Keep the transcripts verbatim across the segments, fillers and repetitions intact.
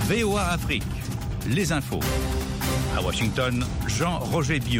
V O A Afrique, les infos. À Washington, Jean-Roger Bion.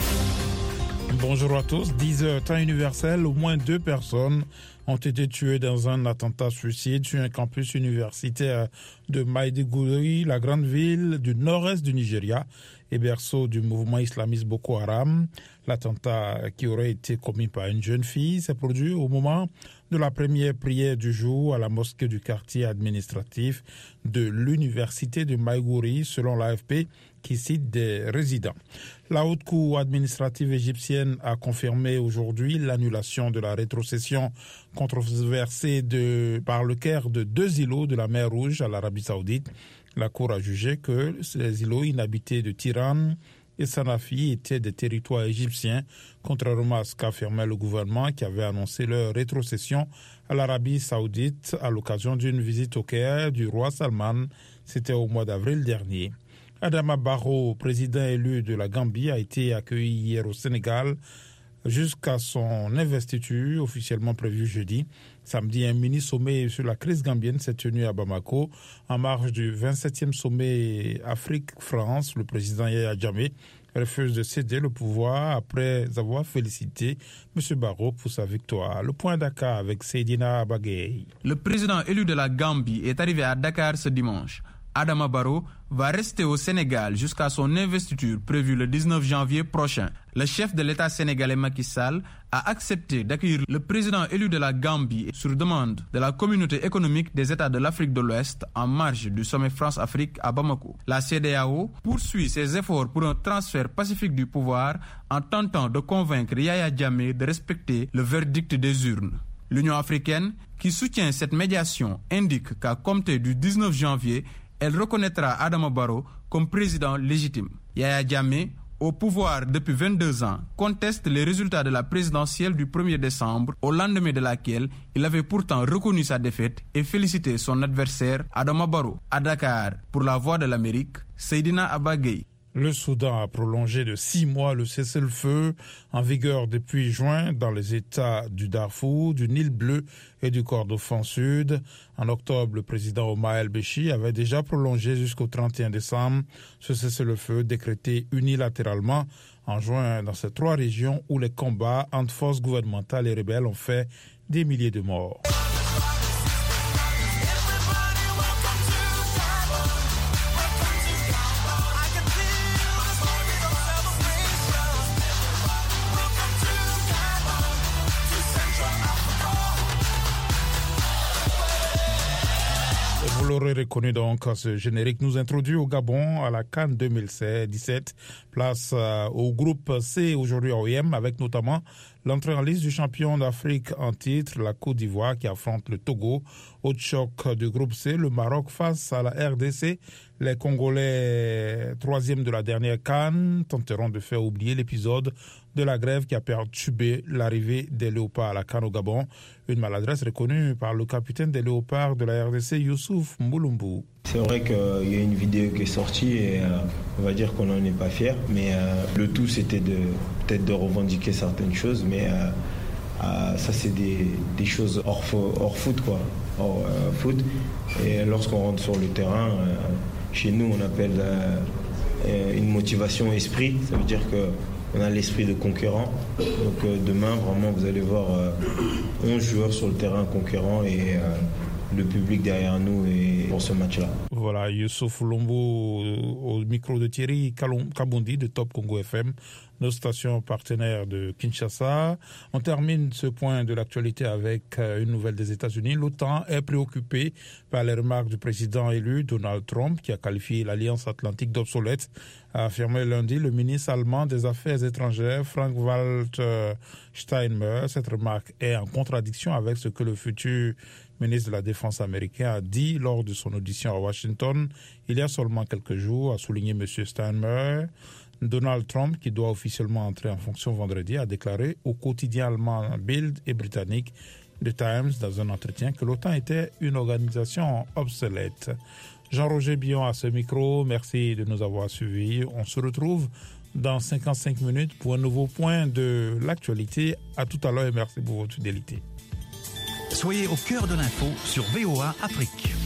Bonjour à tous. dix heures temps universel, au moins deux personnes ont été tuées dans un attentat suicide sur un campus universitaire de Maiduguri, la grande ville du nord-est du Nigeria et berceau du mouvement islamiste Boko Haram. L'attentat qui aurait été commis par une jeune fille s'est produit au moment de la première prière du jour à la mosquée du quartier administratif de l'université de Maiduguri, selon l'A F P, qui cite des résidents. La haute cour administrative égyptienne a confirmé aujourd'hui l'annulation de la rétrocession controversée de, par le Caire de deux îlots de la mer Rouge à l'Arabie Saoudite. La cour a jugé que les îlots inhabités de Tiran et Sanafi étaient des territoires égyptiens, contrairement à ce qu'affirmait le gouvernement qui avait annoncé leur rétrocession à l'Arabie Saoudite à l'occasion d'une visite au Caire du roi Salman. C'était au mois d'avril dernier. Adama Barrow, président élu de la Gambie, a été accueilli hier au Sénégal jusqu'à son investiture officiellement prévue jeudi. Samedi, un mini-sommet sur la crise gambienne s'est tenu à Bamako en marge du vingt-septième sommet Afrique-France. Le président Yaya Jammeh refuse de céder le pouvoir après avoir félicité M. Barrow pour sa victoire. Le point Dakar avec Seydina Abagay. Le président élu de la Gambie est arrivé à Dakar ce dimanche. Adama Barrow va rester au Sénégal jusqu'à son investiture prévue le dix-neuf janvier prochain. Le chef de l'État sénégalais Macky Sall a accepté d'accueillir le président élu de la Gambie sur demande de la communauté économique des États de l'Afrique de l'Ouest en marge du sommet France-Afrique à Bamako. La C E D A O poursuit ses efforts pour un transfert pacifique du pouvoir en tentant de convaincre Yaya Jammeh de respecter le verdict des urnes. L'Union africaine, qui soutient cette médiation, indique qu'à compter du dix-neuf janvier, elle reconnaîtra Adama Barrow comme président légitime. Yaya Jammeh, au pouvoir depuis vingt-deux ans, conteste les résultats de la présidentielle du premier décembre, au lendemain de laquelle il avait pourtant reconnu sa défaite et félicité son adversaire Adama Barrow. À Dakar, pour la Voix de l'Amérique, Seydina Abagay. Le Soudan a prolongé de six mois le cessez-le-feu en vigueur depuis juin dans les États du Darfour, du Nil Bleu et du Kordofan Sud. En octobre, le président Omar el-Béchir avait déjà prolongé jusqu'au trente et un décembre ce cessez-le-feu décrété unilatéralement en juin dans ces trois régions où les combats entre forces gouvernementales et rebelles ont fait des milliers de morts. Vous l'aurez reconnu donc, ce générique nous introduit au Gabon à la CAN deux mille dix-sept. Place euh, au groupe C aujourd'hui à O I M avec notamment l'entrée en liste du champion d'Afrique en titre, la Côte d'Ivoire qui affronte le Togo. Autre choc du groupe C, le Maroc face à la R D C. Les Congolais, troisième de la dernière CAN, tenteront de faire oublier l'épisode de la grève qui a perturbé l'arrivée des Léopards à la CAN au Gabon. Une maladresse reconnue par le capitaine des Léopards de la R D C, Youssouf Mboulumbu. C'est vrai qu'il y a une vidéo qui est sortie et euh, on va dire qu'on n'en est pas fiers. Mais euh, le tout, c'était de, peut-être de revendiquer certaines choses. Mais euh, euh, ça, c'est des, des choses hors, hors foot, quoi. Hors euh, foot. Et lorsqu'on rentre sur le terrain, euh, chez nous, on appelle euh, une motivation esprit. Ça veut dire qu'on a l'esprit de conquérant. Donc euh, demain, vraiment, vous allez voir euh, onze joueurs sur le terrain conquérant et euh, le public derrière nous et pour ce match-là. Voilà, Youssouf Lombo au micro de Thierry Kabondi de Top Congo F M, nos stations partenaires de Kinshasa. On termine ce point de l'actualité avec une nouvelle des États-Unis. L'OTAN est préoccupée par les remarques du président élu Donald Trump qui a qualifié l'Alliance Atlantique d'obsolète, a affirmé lundi le ministre allemand des Affaires étrangères Frank-Walter Steinmeier. Cette remarque est en contradiction avec ce que le futur ministre de la Défense américain a dit lors de son audition à Washington il y a seulement quelques jours, a souligné M. Steinmeier. Donald Trump, qui doit officiellement entrer en fonction vendredi, a déclaré au quotidien allemand Bild et britannique The Times dans un entretien que l'OTAN était une organisation obsolète. Jean-Roger Bion à ce micro, merci de nous avoir suivis. On se retrouve dans cinquante-cinq minutes pour un nouveau point de l'actualité. À tout à l'heure et merci pour votre fidélité. Soyez au cœur de l'info sur V O A Afrique.